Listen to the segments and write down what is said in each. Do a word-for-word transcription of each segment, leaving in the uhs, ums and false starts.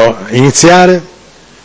iniziare.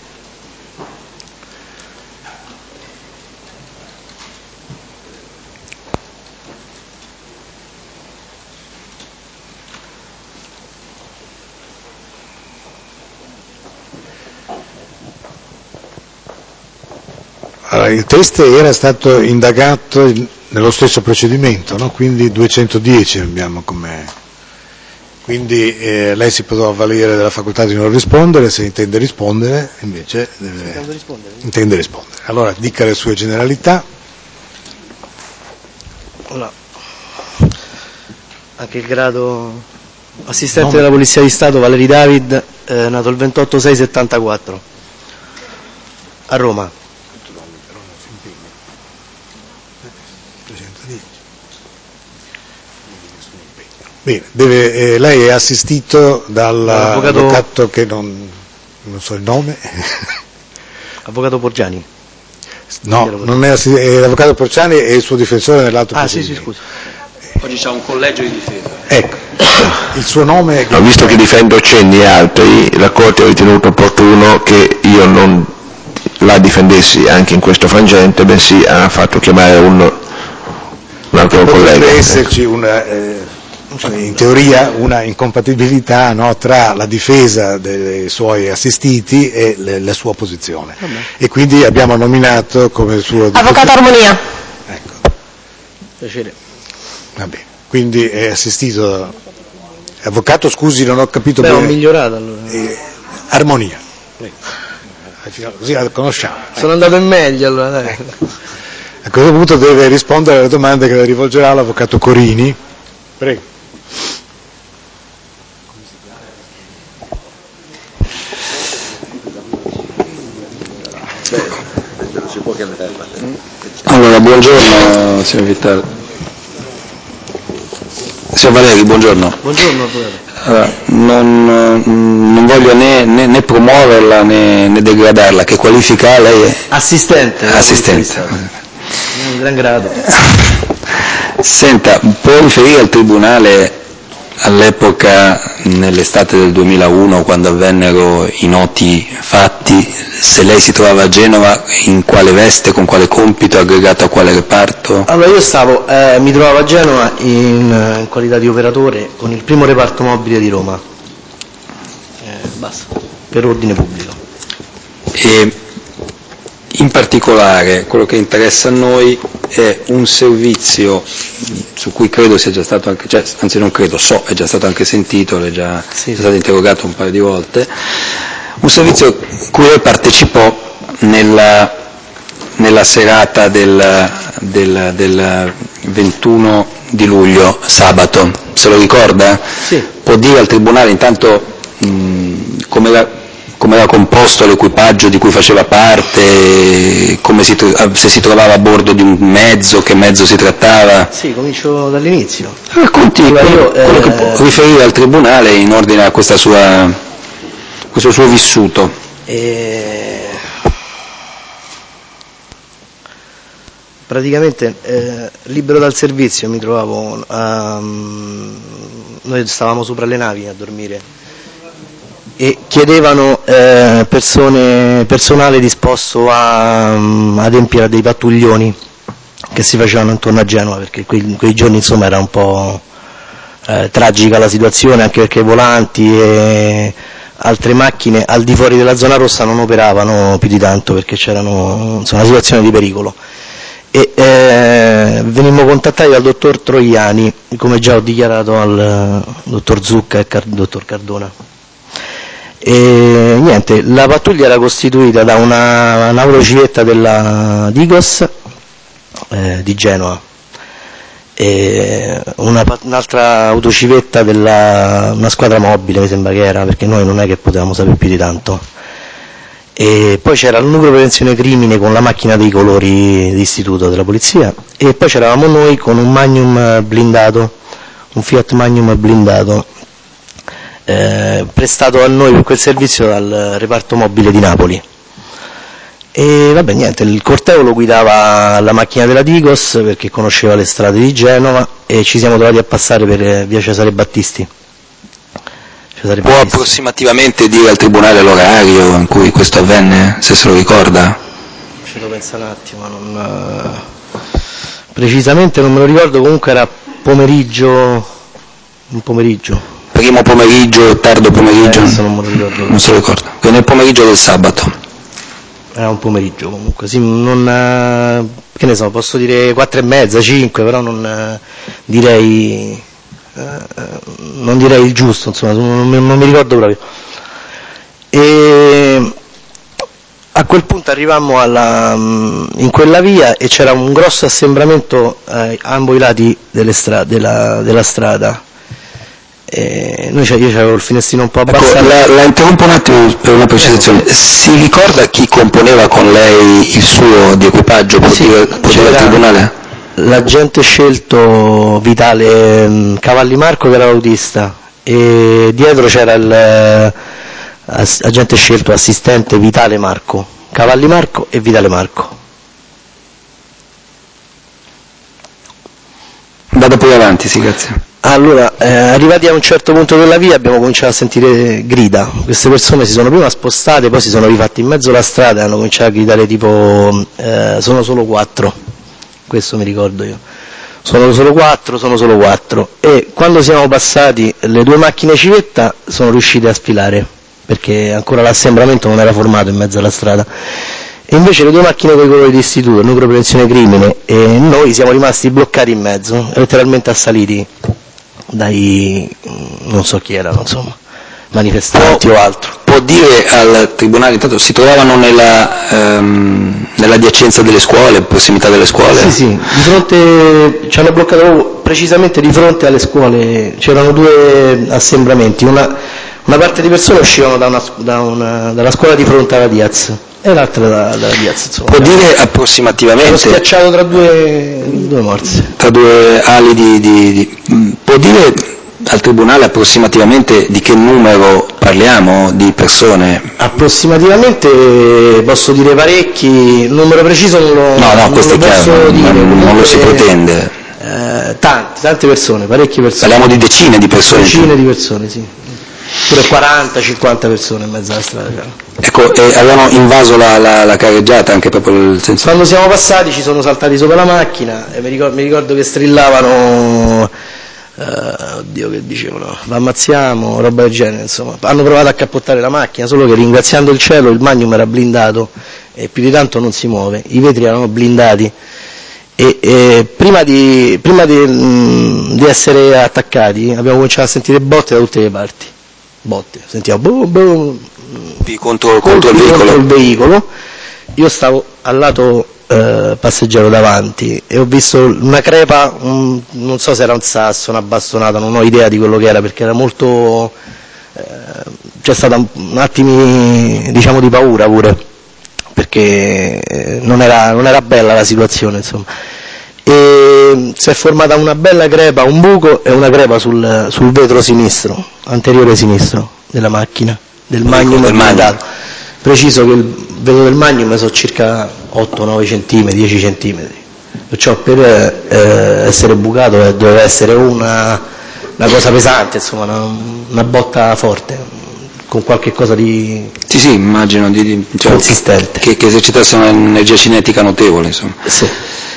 Allora, il test era stato indagato nello stesso procedimento, no? Quindi duecentodieci abbiamo come... Quindi eh, lei si può avvalere della facoltà di non rispondere, se intende rispondere, invece deve... rispondere. intende rispondere. Allora, dica le sue generalità. Allora, anche il grado assistente Nome. della Polizia di Stato, Valeri David, eh, nato il ventotto sei settantaquattro, a Roma. Bene, deve, eh, lei è assistito dall'avvocato L'avvocato... che non, non so il nome. Avvocato Porgiani. No, non è, assi- è l'avvocato Porciani e il suo difensore nell'altro Ah sì, sì, procedimento. scusi. Oggi c'è un collegio di difesa. Ecco, il suo nome è... No, visto che difendo Cenni e altri, la Corte ha ritenuto opportuno che io non la difendessi anche in questo frangente, bensì ha fatto chiamare un, un altro Potrebbe collega. Potrebbe esserci una... Eh, in teoria una incompatibilità, no, tra la difesa dei suoi assistiti e le, la sua posizione. Vabbè. E quindi abbiamo nominato come suo Avvocato Armonia. Ecco. Piacere. Va bene. Quindi è assistito. Avvocato, scusi, non ho capito Beh, bene. ho migliorato allora. Eh, Armonia. Così la conosciamo. Sono andato in meglio allora. Dai. A questo punto deve rispondere alle domande che le rivolgerà l'avvocato Corini. Prego. Allora, buongiorno signor Vitale. Signor Valeri, buongiorno. Buongiorno, avvocato. Allora, non, non voglio né, né, né promuoverla né, né degradarla, che qualifica lei è? Assistente. Assistente. Un gran grado. Senta, può riferire al Tribunale all'epoca, nell'estate del duemilauno, quando avvennero i noti fatti, se lei si trovava a Genova, in quale veste, con quale compito, aggregato a quale reparto? Allora io stavo, eh, mi trovavo a Genova in, in qualità di operatore con il primo reparto mobile di Roma, eh, basta, per ordine pubblico. E in particolare quello che interessa a noi è un servizio su cui credo sia già stato anche, cioè, anzi non credo, so, è già stato anche sentito, è già sì, è sì. stato interrogato un paio di volte, un servizio cui lei partecipò nella, nella serata del, del, del ventuno di luglio, sabato, se lo ricorda? Sì. Può dire al Tribunale intanto mh, come era, come era composto l'equipaggio di cui faceva parte, come si, se si trovava a bordo di un mezzo, che mezzo si trattava? Sì, comincio dall'inizio. Racconti allora quello, io, quello eh... che può riferire al Tribunale in ordine a questa sua, questo suo vissuto. E... praticamente eh, libero dal servizio mi trovavo, um, noi stavamo sopra le navi a dormire e chiedevano eh, persone, personale disposto a um, adempiere a dei pattuglioni che si facevano intorno a Genova, perché quei, quei giorni insomma era un po' eh, tragica la situazione, anche perché volanti e altre macchine al di fuori della zona rossa non operavano più di tanto perché c'erano insomma, una situazione di pericolo. E eh, venimmo contattati dal dottor Troiani, come già ho dichiarato al dottor Zucca e al Car- dottor Cardona. E niente, la pattuglia era costituita da una navrocivetta della Digos eh, di Genova, e una, un'altra autocivetta della una squadra mobile mi sembra che era, perché noi non è che potevamo sapere più di tanto, e poi c'era il nucleo prevenzione crimine con la macchina dei colori d'istituto della polizia, e poi c'eravamo noi con un Magnum blindato, un Fiat Magnum blindato eh, prestato a noi per quel servizio dal reparto mobile di Napoli. E vabbè, niente, il corteo lo guidava la macchina della Digos perché conosceva le strade di Genova, e ci siamo trovati a passare per via Cesare Battisti. Può approssimativamente dire al Tribunale l'orario in cui questo avvenne, se se lo ricorda? Ci devo pensare un attimo, non... precisamente non me lo ricordo, comunque era pomeriggio, un pomeriggio. Primo pomeriggio, tardo pomeriggio? Eh, non me lo ricordo. Non se lo ricorda. Quindi nel pomeriggio del sabato. Era un pomeriggio comunque, sì, non... che ne so, posso dire quattro e mezza, cinque, però non direi... non direi il giusto, insomma, non, non mi ricordo proprio. E a quel punto arrivammo alla, in quella via e c'era un grosso assembramento eh, a ambo i lati delle stra- della, della strada. E noi, io avevo il finestrino un po' abbassato. Ecco, la, la interrompo un attimo per una precisazione. Si ricorda chi componeva con lei il suo di equipaggio? Può Sì, dire, può dire al Tribunale? L'agente scelto Vitale Cavalli Marco, che era autista, e dietro c'era l'agente scelto assistente Vitale Marco, Cavalli Marco e Vitale Marco. Vado poi avanti, sì, grazie. Allora, eh, arrivati a un certo punto della via abbiamo cominciato a sentire grida. Queste persone si sono prima spostate, poi si sono rifatti in mezzo alla strada e hanno cominciato a gridare tipo eh, sono solo quattro. Questo mi ricordo io. Sono solo quattro, sono solo quattro. E quando siamo passati le due macchine civetta sono riuscite a sfilare, perché ancora l'assembramento non era formato in mezzo alla strada. E invece le due macchine dei colori di istituto, il nucleo prevenzione crimine, e noi siamo rimasti bloccati in mezzo, letteralmente assaliti dai, non so chi erano, insomma, manifestanti o altro. Può dire al Tribunale, intanto si trovavano nella, ehm, nell'adiacenza delle scuole, prossimità delle scuole? Sì, sì, di fronte, ci hanno bloccato precisamente di fronte alle scuole, c'erano due assembramenti, una, una parte di persone uscivano da una, da una, dalla scuola di fronte alla Diaz e l'altra dalla, dalla Diaz, insomma. Può dire approssimativamente? Ero schiacciato tra due, due morse. Tra due ali di, di, di... Può dire al Tribunale approssimativamente di che numero parliamo di persone? Approssimativamente posso dire parecchi, il numero preciso non lo, no, no, non questo lo è posso chiaro, dire. Non, non lo si pretende. Eh, tante, tante persone, parecchie persone. Parliamo di decine di persone? Decine di persone, sì. Pure quaranta cinquanta persone in mezzo alla strada. Cioè. Ecco, e avevano invaso la, la, la carreggiata anche proprio il senso? Quando siamo passati ci sono saltati sopra la macchina e mi ricordo, mi ricordo che strillavano, uh, oddio che dicevano, l'ammazziamo, roba del genere, insomma. Hanno provato a cappottare la macchina, solo che ringraziando il cielo il Magnum era blindato e più di tanto non si muove, i vetri erano blindati. E, e prima, di, prima di, mh, di essere attaccati abbiamo cominciato a sentire botte da tutte le parti, botte, sentiamo boom, boom, contro, contro, il contro il veicolo. Io stavo al lato eh, passeggero davanti e ho visto una crepa, un, non so se era un sasso, una bastonata, non ho idea di quello che era perché era molto, eh, c'è stata un, un attimi diciamo di paura pure, perché non era, non era bella la situazione, insomma. E si è formata una bella crepa, un buco e una crepa sul, sul vetro sinistro, anteriore sinistro della macchina, del Magnum blindato. Preciso che il vetro del Magnum sono circa otto nove centimetri, dieci centimetri, perciò per eh, essere bucato eh, doveva essere una, una cosa pesante, insomma, una, una botta forte, con qualche cosa di sì sì immagino di, di cioè, consistente che, che esercitasse un'energia cinetica notevole, insomma. Sì.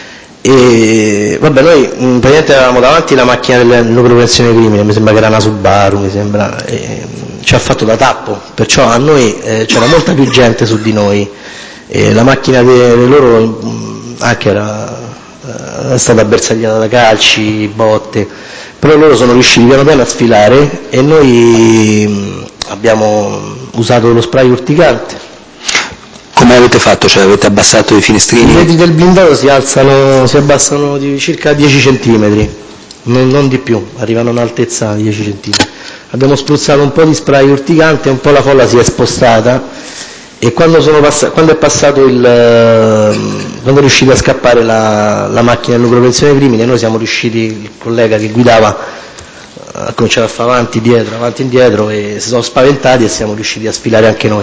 E vabbè, noi praticamente avevamo davanti la macchina del nucleo prevenzione crimine, mi sembra che era una Subaru, mi sembra, e ci ha fatto da tappo, perciò a noi eh, c'era molta più gente su di noi e la macchina di loro anche era, era stata bersagliata da calci, botte, però loro sono riusciti piano piano a sfilare e noi abbiamo usato lo spray urticante. Come avete fatto? Cioè avete abbassato i finestrini? I vetri del blindato si alzano, si abbassano di circa dieci centimetri, non, non di più, arrivano a un'altezza di dieci centimetri. Abbiamo spruzzato un po' di spray urticante, un po' la folla si è spostata e quando, sono pass- quando è passato il, quando è riuscita a scappare la, la macchina del nucleo prevenzione crimine, noi siamo riusciti, il collega che guidava ha cominciato a fare avanti, dietro, avanti, indietro e si sono spaventati e siamo riusciti a sfilare anche noi.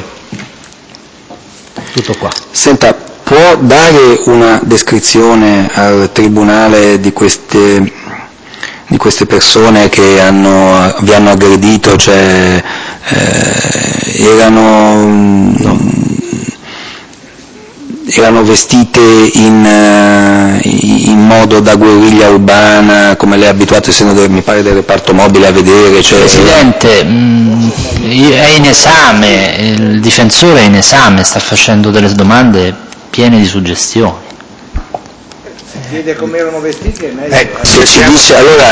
Tutto qua. Senta, può dare una descrizione al Tribunale di queste di queste persone che hanno, vi hanno aggredito, cioè eh, erano, no. erano vestite in, in modo da guerriglia urbana, come lei è abituato, essendo del, mi pare del reparto mobile, a vedere? Cioè... Presidente, mh, è in esame, il difensore è in esame, sta facendo delle domande piene di suggestioni. Chiede come erano vestiti e meglio. Eh, se ci dice allora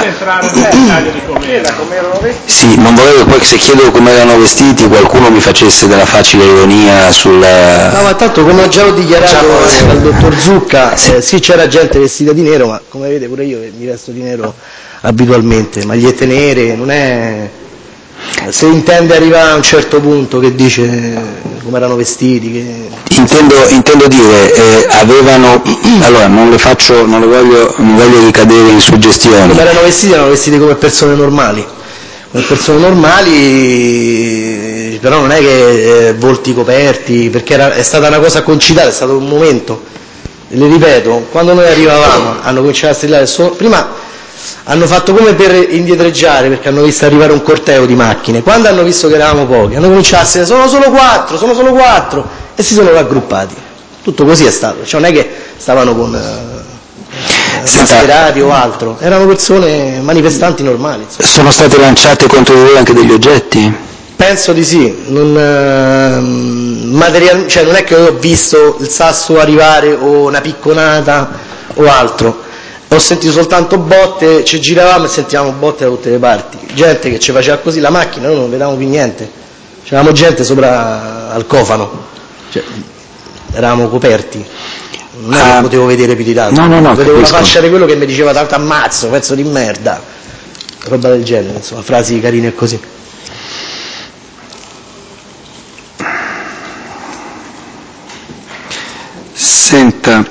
sì, non vorrei poi che se chiedo come erano vestiti qualcuno mi facesse della facile ironia sul no, ma tanto come ho già dichiarato dal dottor Zucca, sì. Eh, sì, c'era gente vestita di nero, ma come vedete pure io mi vesto di nero abitualmente, magliette nere, non è, se intende arrivare a un certo punto che dice come erano vestiti, che... intendo, intendo dire eh, avevano, allora non le faccio, non le voglio, non voglio ricadere in suggestioni. Come erano vestiti? Erano vestiti come persone normali, come persone normali, però non è che eh, volti coperti, perché era, è stata una cosa concitata, è stato un momento. Le ripeto, quando noi arrivavamo hanno cominciato a strillare, so, prima hanno fatto come per indietreggiare, perché hanno visto arrivare un corteo di macchine, quando hanno visto che eravamo pochi hanno cominciato a strillare, sono solo quattro, sono solo quattro, e si sono raggruppati. Tutto così è stato, cioè non è che stavano con eh, mascherati o altro, erano persone, manifestanti normali. Insomma. Sono state lanciate contro di voi anche degli oggetti? Penso di sì, non, eh, material, cioè non è che ho visto il sasso arrivare o una picconata o altro, ho sentito soltanto botte, ci giravamo e sentivamo botte da tutte le parti, gente che ci faceva così, la macchina noi non vedevamo più niente, c'eravamo gente sopra al cofano, cioè, eravamo coperti, non è che uh, potevo vedere più di tanto, no, no, no, vedevo capisco. La faccia di quello che mi diceva tanto ammazzo, pezzo di merda, roba del genere, insomma, frasi carine e così. Senta,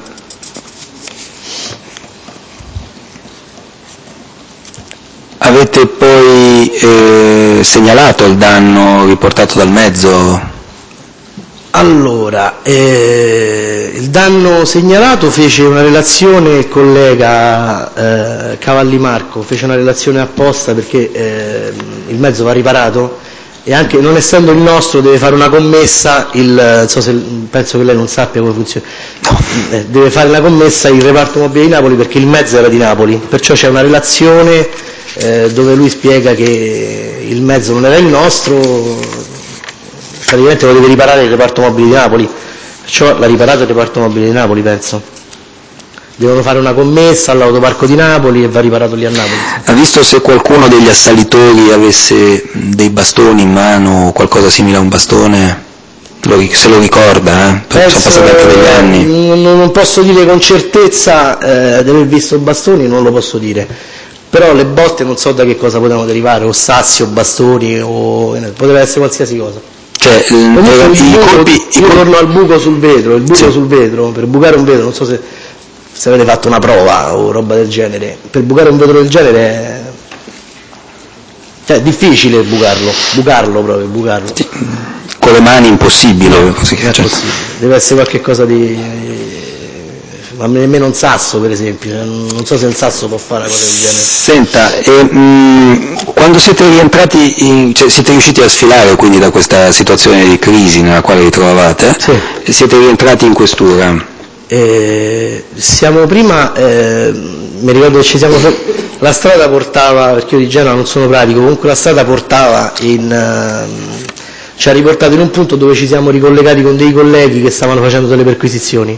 avete poi eh, segnalato il danno riportato dal mezzo? Allora, eh, il danno segnalato fece una relazione il collega eh, Cavalli Marco, fece una relazione apposta perché eh, il mezzo va riparato e anche non essendo il nostro deve fare una commessa, il, non so se, penso che lei non sappia come funziona, eh, deve fare una commessa il reparto mobile di Napoli perché il mezzo era di Napoli, perciò c'è una relazione eh, dove lui spiega che il mezzo non era il nostro, praticamente lo deve riparare il reparto mobile di Napoli, perciò l'ha riparato il reparto mobile di Napoli, penso. Devono fare una commessa all'autoparco di Napoli e va riparato lì a Napoli. Ha visto se qualcuno degli assalitori avesse dei bastoni in mano o qualcosa simile a un bastone? Se lo ricorda, eh? Penso, sono passati anche degli anni. Non, non posso dire con certezza eh, di aver visto bastoni, non lo posso dire. Però le botte non so da che cosa potevano derivare, o sassi o bastoni, o poteva essere qualsiasi cosa. Cioè, comunque i, il buco, colpi, io i torno al buco sul vetro, il buco sì. sul vetro, per bucare un vetro, non so se, se avete fatto una prova o roba del genere, per bucare un vetro del genere è, cioè, è difficile bucarlo, bucarlo proprio, bucarlo. Sì. Con le mani impossibile. No, così, è cioè. possibile. Deve essere qualche cosa di, ma nemmeno un sasso per esempio, non so se il sasso può fare una cosa del genere. Senta, eh, mh, quando siete rientrati, in, cioè siete riusciti a sfilare quindi da questa situazione di crisi nella quale vi trovavate? Sì. E siete rientrati in questura? Eh, siamo prima, eh, mi ricordo che ci siamo, la strada portava, perché io di Genova non sono pratico, comunque la strada portava in, uh, ci ha riportato in un punto dove ci siamo ricollegati con dei colleghi che stavano facendo delle perquisizioni.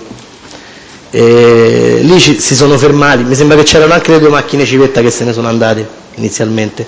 E lì ci, si sono fermati, mi sembra che c'erano anche le due macchine civetta che se ne sono andate inizialmente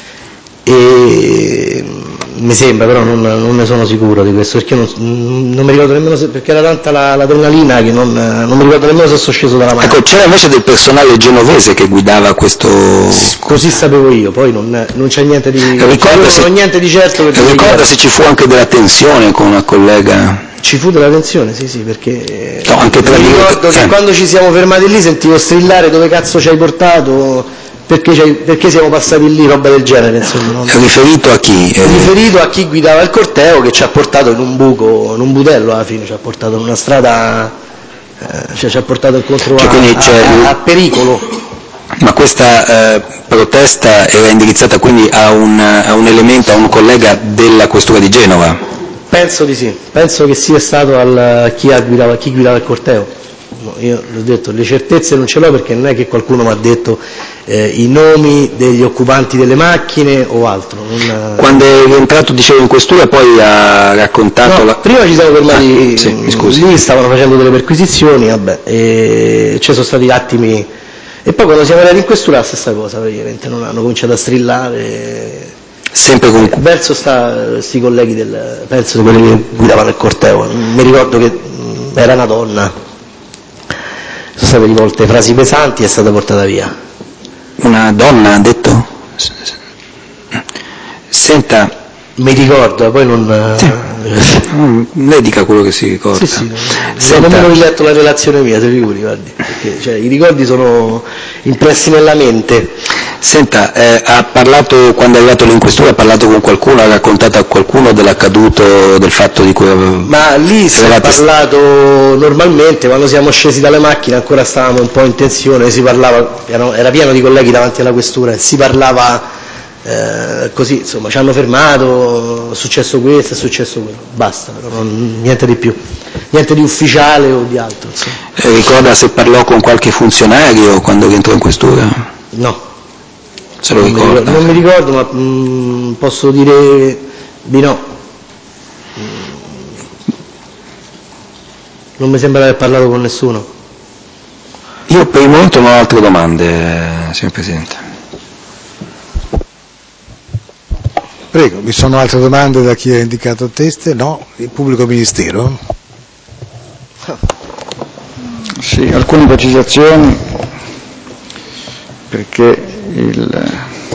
e mi sembra, però non, non ne sono sicuro di questo perché non, non mi ricordo nemmeno se, perché era tanta la, l'adrenalina che non, non mi ricordo nemmeno se sono sceso dalla macchina. Ecco, c'era invece del personale genovese che guidava questo... Così sapevo io, poi non, non c'è niente di, ricorda se, non niente di certo. Ricorda se ci fu anche della tensione con una collega? Ci fu della tensione, sì sì, perché no, anche tra mi ricordo eh. che quando ci siamo fermati lì sentivo strillare dove cazzo ci hai portato, perché, ci hai, perché siamo passati lì, roba del genere, insomma. Non... Riferito a chi? Eh... Riferito a chi guidava il corteo che ci ha portato in un buco, in un budello alla fine, ci ha portato in una strada, eh, cioè ci ha portato incontro cioè, a, a, a, a pericolo. Ma questa eh, protesta era indirizzata quindi a un, a un elemento, a un collega della Questura di Genova? Penso di sì, penso che sia stato al, chi, guidava, chi guidava il corteo. No, io l'ho detto, le certezze non ce l'ho perché non è che qualcuno mi ha detto eh, i nomi degli occupanti delle macchine o altro. Non... Quando è rientrato, dicevo, in questura poi ha raccontato... No, la... prima ci siamo fermati, ah, sì, mi scusi. Lì stavano facendo delle perquisizioni, vabbè, e ci sono stati attimi, e poi quando siamo arrivati in questura la stessa cosa praticamente, non hanno cominciato a strillare... Sempre con... Verso sta, sti colleghi del, penso di quelli che guidavano il corteo, mi ricordo che mh, era una donna, sono state rivolte frasi pesanti e è stata portata via. Una donna ha detto? Senta, mi ricordo, poi non... Sì. Lei dica quello che si ricorda. Sì, sì, se non ho letto la relazione mia, te figuri, guardi, perché cioè, i ricordi sono impressi nella mente. Senta, eh, ha parlato, quando è arrivato lì in questura, ha parlato con qualcuno, ha raccontato a qualcuno dell'accaduto, del fatto di cui... Ma lì si è parlato normalmente, quando siamo scesi dalle macchine ancora stavamo un po' in tensione, si parlava, era pieno di colleghi davanti alla questura, e si parlava... Eh, così insomma ci hanno fermato, è successo questo, è successo quello, basta, non, niente di più, niente di ufficiale o di altro. Eh, ricorda se parlò con qualche funzionario quando rientrò in questura? No, se lo non ricorda? Mi ricordo, non mi ricordo, ma mh, posso dire di no. Non mi sembra aver parlato con nessuno. Io per il momento non ho altre domande, signor Presidente. Prego, vi sono altre domande da chi ha indicato teste? No? Il pubblico ministero? Sì, alcune precisazioni, perché il,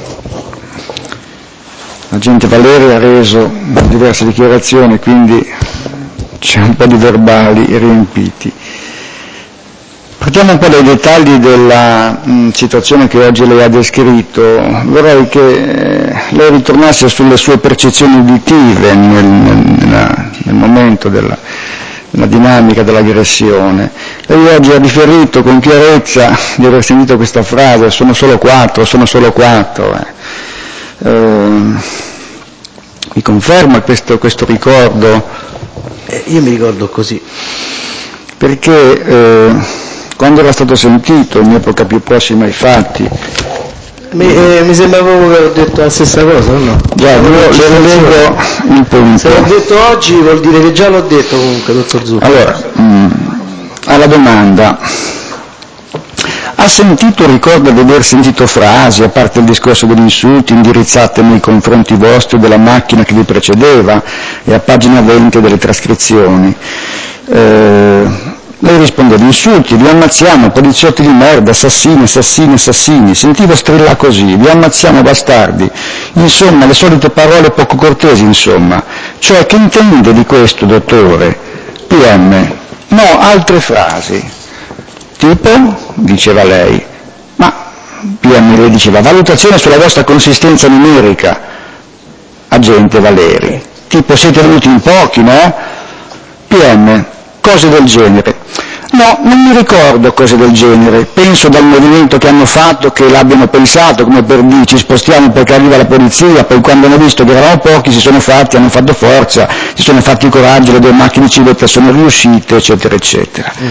l'agente Valeri ha reso diverse dichiarazioni, quindi c'è un po' di verbali riempiti. Partiamo un po' dai dettagli della mh, situazione che oggi lei ha descritto. Vorrei che eh, lei ritornasse sulle sue percezioni uditive nel, nel, nel momento della, della dinamica dell'aggressione. Lei oggi ha riferito con chiarezza di aver sentito questa frase: sono solo quattro, sono solo quattro. Eh. Eh, mi conferma questo, questo ricordo? Eh, io mi ricordo così. Perché... Eh, quando era stato sentito in epoca più prossima ai fatti, mi, eh, mi sembra proprio che ho detto la stessa cosa, o no? Già, io le rileggo il punto. Se l'ho detto oggi vuol dire che già l'ho detto comunque, dottor Zucco. Allora, mh, alla domanda, ha sentito, ricorda di aver sentito frasi, a parte il discorso degli insulti, indirizzate nei confronti vostri della macchina che vi precedeva, e a pagina venti delle trascrizioni? Eh, Lei rispondeva: insulti, vi ammazziamo, poliziotti di merda, assassini, assassini, assassini. Sentivo strillare così: vi ammazziamo, bastardi. Insomma, le solite parole poco cortesi, insomma. Cioè, che intende di questo, dottore? P M. No, altre frasi. Tipo, diceva lei, ma P M le diceva: valutazione sulla vostra consistenza numerica. Agente Valeri. Tipo, siete venuti in pochi, no? P M. Cose del genere. No, non mi ricordo cose del genere, penso dal movimento che hanno fatto che l'abbiano pensato, come per dire ci spostiamo perché arriva la polizia, poi quando hanno visto che eravamo pochi si sono fatti, hanno fatto forza, si sono fatti coraggio, le due macchine civette sono riuscite, eccetera, eccetera. Mm.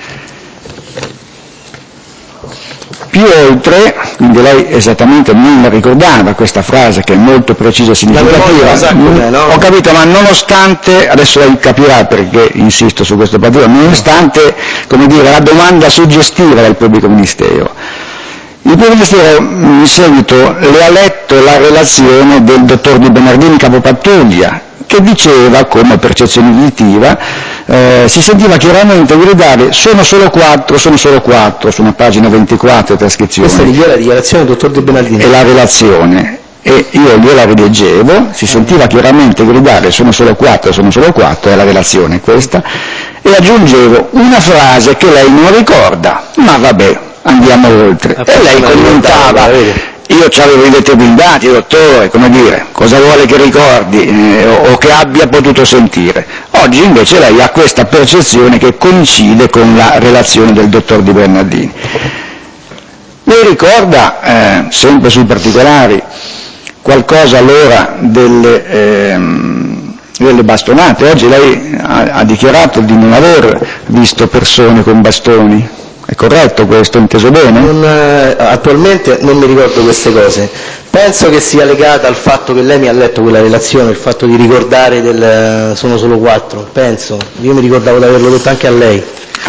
Più oltre, quindi lei esattamente non la ricordava questa frase che è molto precisa e significativa, sa com'è, no? Ho capito, ma nonostante, adesso lei capirà perché insisto su questo particolare, nonostante, come dire, la domanda suggestiva del pubblico ministero, il pubblico ministero in seguito le ha letto la relazione del dottor Di Bernardini, capopattuglia, che diceva, come percezione uditiva, eh, si sentiva chiaramente gridare sono solo quattro, sono solo quattro, su una pagina ventiquattro di trascrizione. Questa è la dichiarazione del dottor Di Bernardini. E la relazione, e io gliela rileggevo, si sentiva chiaramente gridare sono solo quattro, sono solo quattro, è la relazione questa, e aggiungevo una frase che lei non ricorda, ma vabbè, andiamo oltre. E lei commentava... Io ci avevo i determinati, dottore, come dire, cosa vuole che ricordi eh, o, o che abbia potuto sentire. Oggi invece lei ha questa percezione che coincide con la relazione del dottor Di Bernardini. Lei ricorda, eh, sempre sui particolari, qualcosa allora delle, ehm, delle bastonate? Oggi lei ha, ha dichiarato di non aver visto persone con bastoni. È corretto questo, inteso bene? Non, eh, attualmente non mi ricordo queste cose. Penso che sia legata al fatto che lei mi ha letto quella relazione, il fatto di ricordare del sono solo quattro, penso. Io mi ricordavo di averlo detto anche a lei.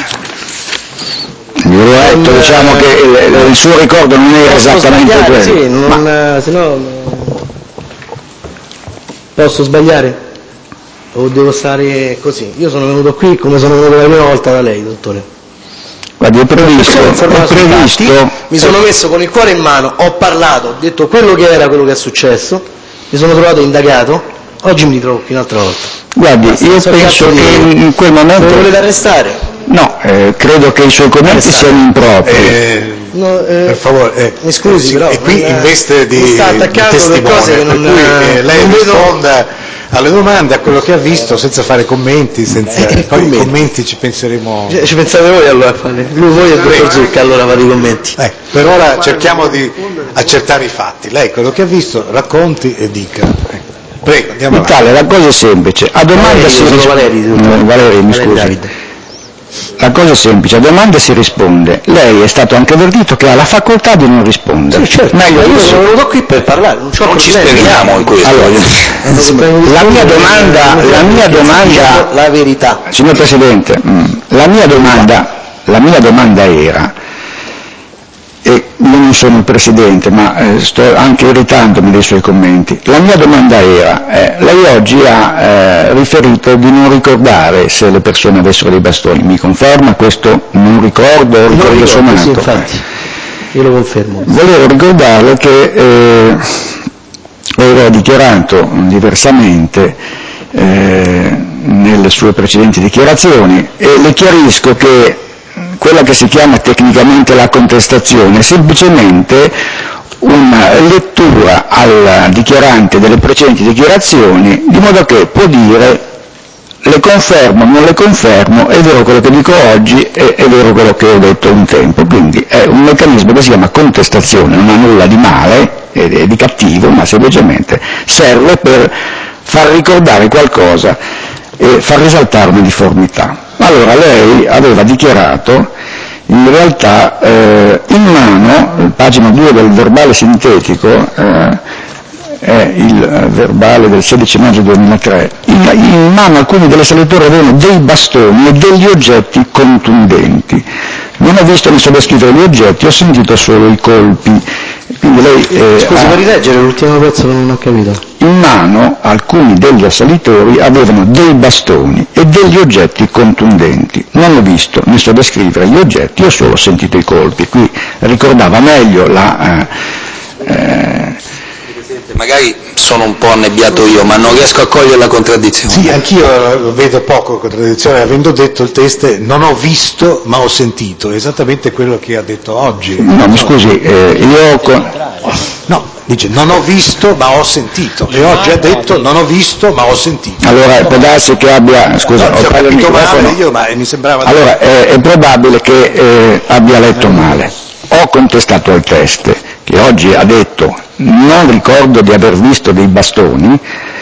Io l'ho detto, diciamo che il, il suo ricordo non era esattamente quello. Sì, non, Ma... se no... Posso sbagliare? O devo stare così? Io sono venuto qui come sono venuto la prima volta da lei, dottore. Guardi, è previsto, è previsto. Mi sono messo con il cuore in mano, ho parlato, ho detto quello che era, quello che è successo, mi sono trovato indagato, oggi mi ritrovo qui un'altra volta. Guardi, Basta, io penso che in, in quel momento... Lo volete arrestare? No, eh, credo che i suoi commenti siano impropri. Eh, no, eh, per favore, eh, mi scusi, sì, però... E qui in veste di, mi sta di attaccando testimone, per cose che non, per cui eh, lei non risponda vedo... alle domande, a quello che ha visto, senza fare commenti, senza... Eh, poi commenti. i commenti ci penseremo... Ci, ci pensate voi allora a fare? Lui, voi e il dottor Zucca allora fate i commenti. Eh, per ora cerchiamo di accertare i fatti. Lei quello che ha visto racconti e dica. Eh, prego, andiamo avanti. Vitale, la cosa è semplice. A domanda Valerio, si sono risponde... Valerio, no, Valerio, mi Valerio scusi. David. La cosa è semplice, a domanda si risponde. Lei è stato anche avvertito che ha la facoltà di non rispondere. Sì, certo. Meglio Ma di io così. sono venuto qui per parlare, non, Non ci speriamo in questo. Allora, la mia domanda, la mia domanda, la verità. signor Presidente, mh, la mia domanda, la mia domanda era, e io non sono il Presidente, ma eh, sto anche irritandomi dei suoi commenti, la mia domanda era, eh, lei oggi ha eh, riferito di non ricordare se le persone avessero dei bastoni, mi conferma questo non ricordo, Non ricordo ricordo, sonato? sì, infatti, io lo confermo. Volevo ricordarle che eh, aveva dichiarato diversamente eh, nelle sue precedenti dichiarazioni e le chiarisco che quella che si chiama tecnicamente la contestazione è semplicemente una lettura al dichiarante delle precedenti dichiarazioni, di modo che può dire le confermo, non le confermo, è vero quello che dico oggi e è vero quello che ho detto un tempo. Quindi è un meccanismo che si chiama contestazione, non ha nulla di male e di cattivo, ma semplicemente serve per far ricordare qualcosa e far risaltare una difformità. Allora lei aveva dichiarato in realtà eh, in mano, pagina due del verbale sintetico, eh, è il eh, verbale del sedici maggio duemilatré, in, in mano alcuni dell'assalitore avevano dei bastoni e degli oggetti contundenti. Non ho visto né sottoscrittere gli oggetti, ho sentito solo i colpi. Quindi lei, eh, Scusi, ha, puoi rileggere l'ultimo pezzo che non ho capito? in mano alcuni degli assalitori avevano dei bastoni e degli oggetti contundenti. Non ho visto né so descrivere gli oggetti, ho solo sentito i colpi. Qui ricordava meglio la... Eh, eh, Magari sono un po' annebbiato io, ma non riesco a cogliere la contraddizione. Sì, anch'io vedo poco contraddizione, avendo detto il test non ho visto ma ho sentito, esattamente quello che ha detto oggi. no, mi scusi, eh, io... Con... No, dice non ho visto ma ho sentito, e oggi ha detto non ho visto ma ho sentito. Allora può darsi che abbia... Scusa, No, ho ho capito male io, ma mi sembrava... Allora, eh, è probabile che eh, abbia letto male. Ho contestato al test, che oggi ha detto non ricordo di aver visto dei bastoni,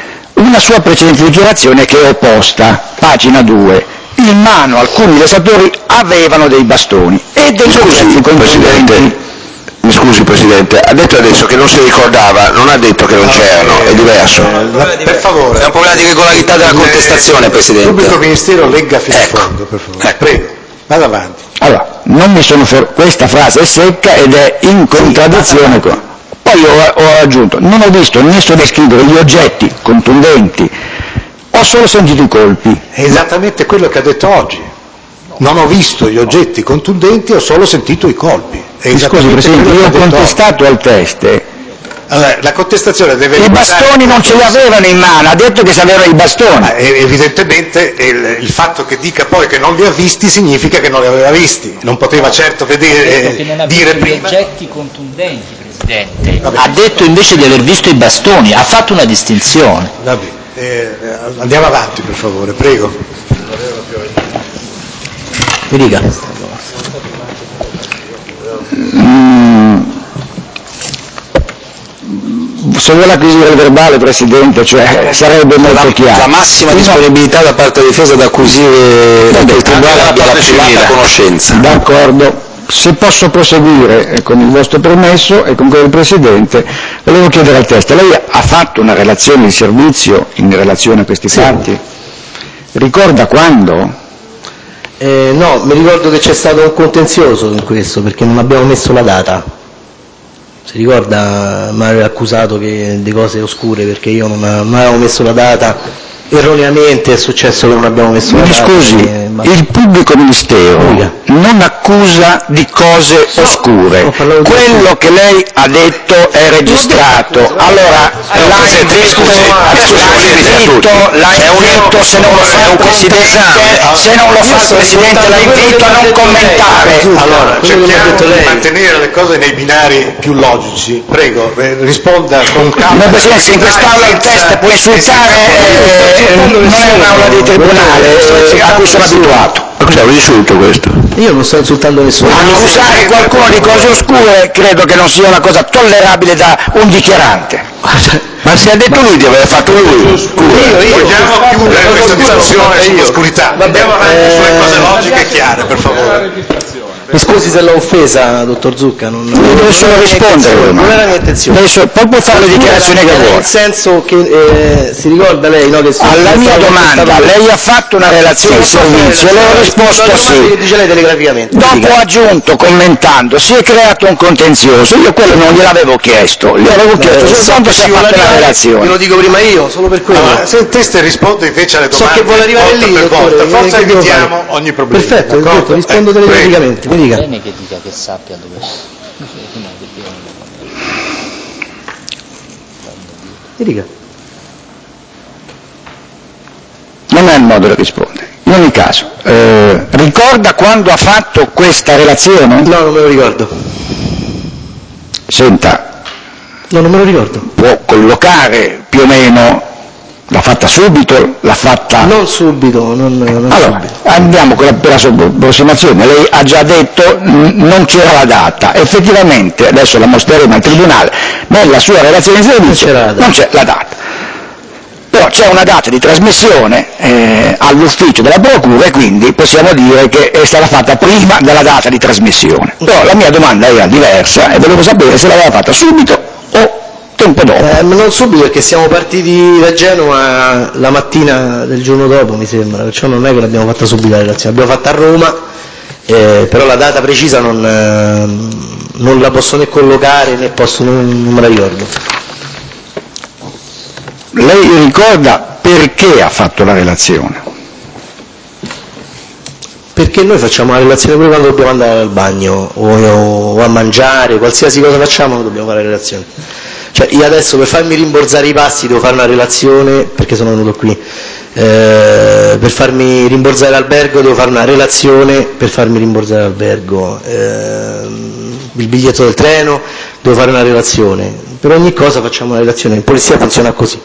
una sua precedente dichiarazione che è opposta, pagina due. In mano alcuni lesatori avevano dei bastoni e dei Scusi, Presidente, mi scusi Presidente, ha detto adesso che non si ricordava, non ha detto che non c'erano, è diverso. Eh, per favore. È un problema di regolarità della contestazione, Il Presidente. pubblico ministero legga fino Ecco. a fondo, per favore. Ecco. Prego, vada avanti. Allora, non mi sono fer- questa frase è secca ed è in contraddizione con... Poi ho, ho aggiunto, non ho visto né so descrivere gli oggetti contundenti, ho solo sentito i colpi. È esattamente quello che ha detto oggi. Non ho visto gli oggetti contundenti, ho solo sentito i colpi. È Mi scusi esattamente Presidente, quello io ho che ha detto contestato al test. oggi. Allora, la contestazione deve I riguardare... bastoni non ce li avevano in mano, ha detto che si avevano i bastoni. Ma evidentemente il, il fatto che dica poi che non li ha visti significa che non li aveva visti, non poteva certo vedere, che non ha dire visto gli prima. oggetti contundenti, Presidente. Vabbè. Ha detto invece di aver visto i bastoni, ha fatto una distinzione. Va bene, eh, andiamo avanti per favore, prego. Mi dica. mm, se vuole acquisire il verbale, Presidente, cioè sarebbe molto la, chiaro. La massima disponibilità da parte della difesa ad acquisire da quel tribunale abbia la privata conoscenza. D'accordo. Se posso proseguire con il vostro permesso e con quello del Presidente, volevo chiedere al testa, lei ha fatto una relazione di servizio in relazione a questi Sì. fatti? Ricorda quando? Eh, no, mi ricordo che c'è stato un contenzioso in questo, perché non abbiamo messo la data. Si ricorda, mi aveva accusato che, di cose oscure perché io non, non avevo messo la data, erroneamente è successo che non abbiamo messo Mi la data. scusi, e, il pubblico ministero Dica. non accusa di cose No, oscure, ho parlato di quello oscure. che lei ha detto è registrato, allora l'ha indetto, l'ha indetto, se non lo fa il Presidente, se non lo fa il Presidente la invito a non commentare. Allora, quello che mi ha detto cerchiamo di lei. mantenere le cose nei binari più logici. Prego, eh, risponda con calma. No, Presidente, se in quest'Aula il test può insultare, eh, non è un'aula di tribunale eh, a cui sono abituato. Ma cos'è un insulto questo? Io non sto insultando nessuno. Accusare qualcuno di cose oscure credo che non sia una cosa tollerabile da un dichiarante. Ma se ha detto lui di aver fatto lui. Vogliamo chiudere questa discussione sull'oscurità. Andiamo avanti sulle cose logiche e chiare, per favore. Mi scusi se l'ho offesa, dottor Zucca. Non, Lei deve solo rispondere. Non era mia intenzione. Lei so- poi può fare le dichiarazioni che Era vuole. nel senso che eh, si ricorda lei, no? Che Alla mia domanda, lei ha fatto una relazione di servizio e lei ha risposto sì. Che dice lei telegraficamente. Dopo ha aggiunto, commentando, si è creato un contenzioso, io quello non gliel'avevo chiesto, gli avevo chiesto soltanto se ha fatto una Ve relazione. lo dico prima io, solo per quello. Allora, se il test risponde invece alle So domande che vuole arrivare volta lì, per dottore, volta, forse che devo evitiamo fare? ogni problema. Perfetto, d'accordo? detto, rispondo Eh, prego. telegraficamente, mi dica. Bene che dica che sappia dove Mi dica. Non è il modo di rispondere. In ogni caso, eh, ricorda quando ha fatto questa relazione? No, non me lo ricordo. Senta, No, non me lo ricordo. può collocare più o meno, l'ha fatta subito, l'ha fatta... Non subito, non, non Allora, subito. andiamo con la, per la sua approssimazione. Lei ha già detto mh, non c'era la data. Effettivamente, adesso la mostreremo al Tribunale, nella sua relazione di servizio c'era la data. non c'è la data. Però c'è una data di trasmissione eh, all'ufficio della Procura e quindi possiamo dire che è stata fatta prima della data di trasmissione. Però la mia domanda era diversa e volevo sapere se l'aveva fatta subito o tempo dopo. Eh, non subito perché siamo partiti da Genova la mattina del giorno dopo, mi sembra, perciò non è che l'abbiamo fatta subito la relazione, l'abbiamo fatta a Roma, eh, però la data precisa non, eh, non la posso né collocare né posso, non, non me la ricordo. Lei ricorda perché ha fatto la relazione? Perché noi facciamo la relazione pure quando dobbiamo andare al bagno o, o a mangiare, qualsiasi cosa facciamo noi dobbiamo fare la relazione. Cioè io adesso per farmi rimborsare i passi devo fare una relazione, perché sono venuto qui, eh, per farmi rimborsare l'albergo devo fare una relazione per farmi rimborsare l'albergo, eh, il biglietto del treno devo fare una relazione, per ogni cosa facciamo una relazione, in polizia funziona così.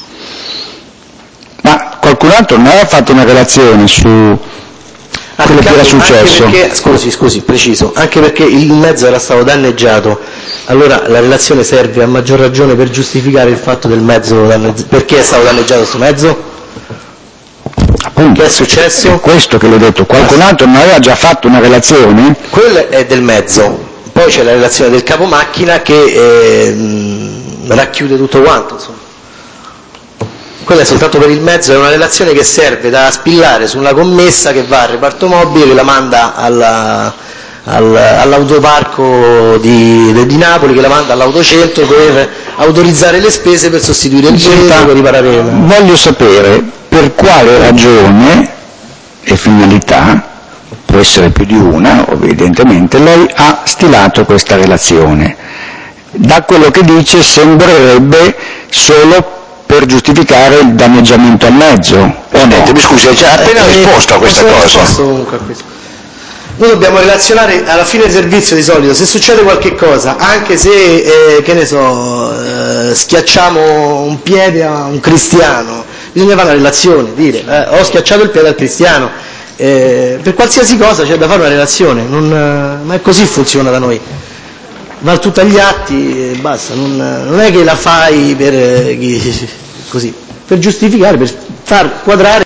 Ma qualcun altro non aveva fatto una relazione su quello che era successo? Anche perché, scusi, scusi, preciso, anche perché il mezzo era stato danneggiato, allora la relazione serve a maggior ragione per giustificare il fatto del mezzo danneggiato. Perché è stato danneggiato questo mezzo? Appunto, che è successo? È questo che l'ho detto, qualcun altro non aveva già fatto una relazione? Quello è del mezzo, poi c'è la relazione del capomacchina che eh, racchiude tutto quanto, insomma. Quella è soltanto per il mezzo, è una relazione che serve da spillare su una commessa che va al reparto mobile, che la manda alla, al, all'autoparco di, di Napoli, che la manda all'autocentro per autorizzare le spese per sostituire il vetro, per riparare la... Voglio sapere per quale ragione e finalità, può essere più di una, evidentemente, lei ha stilato questa relazione. Da quello che dice sembrerebbe solo per giustificare il danneggiamento al mezzo, o no? Mi scusi, hai già appena Eh, risposto a questa posso cosa. risposto comunque a questo. Noi dobbiamo relazionare alla fine del servizio di solito, se succede qualche cosa, anche se, eh, che ne so, eh, schiacciamo un piede a un cristiano, bisogna fare una relazione, dire, eh, ho schiacciato il piede al cristiano, Eh, per qualsiasi cosa c'è da fare una relazione, non, ma è così funziona da noi. Va tutto agli atti e basta, non, non è che la fai per, così, per giustificare, per far quadrare